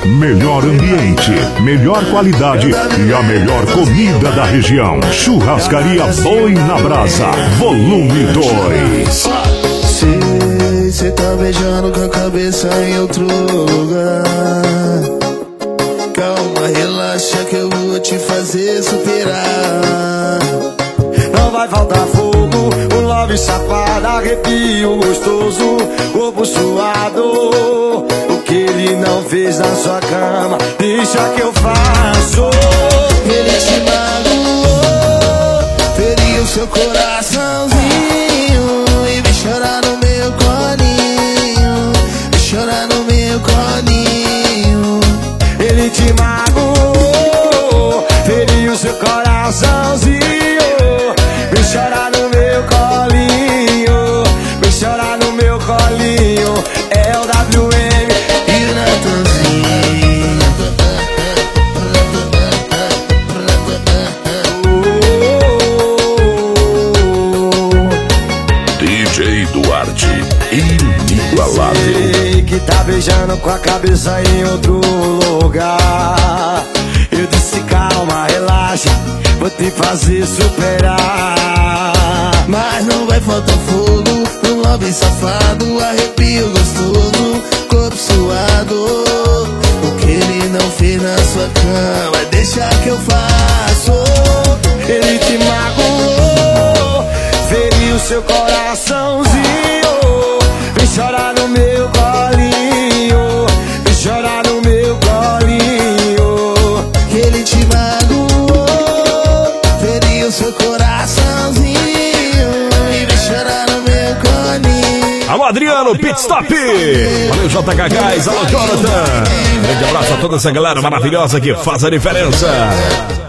melhor ambiente, melhor qualidade e a melhor comida da região. Churrascaria Boi na Brasa, volume 2. Cê tá beijando com a cabeça em outro lugar. Calma, relaxa que eu vou te fazer superar. Não vai faltar fogo, um love safado, arrepio gostoso, corpo suado. O que ele não fez na sua cama, deixa que eu faço. Ele te magoou, feriu seu coraçãozinho e vem chorar no meu colinho, vem chorar no meu colinho. Ele te magoou, feriu seu coraçãozinho, vem chorar no meu colinho, vem chorar no meu colinho. É o WM e o Natanzinho. DJ Duarte, inigualável. Sei que tá beijando com a cabeça em outro lugar. Eu disse calma, relaxa, vou te fazer superar. Mas não vai faltar fogo, um love safado, arrepio gostoso, corpo suado. O que ele não fez na sua cama, deixa que eu faço. Ele te magoou, feriu seu coraçãozinho, vem chorar no meu colinho, vem chorar no meu colinho. Ele te magoou, feriu seu coraçãozinho e vem chorar no meu colinho. Alô Adriano, Pit Stop. Valeu JK Gás, alô Jonathan. Grande abraço a toda essa galera maravilhosa que faz a diferença.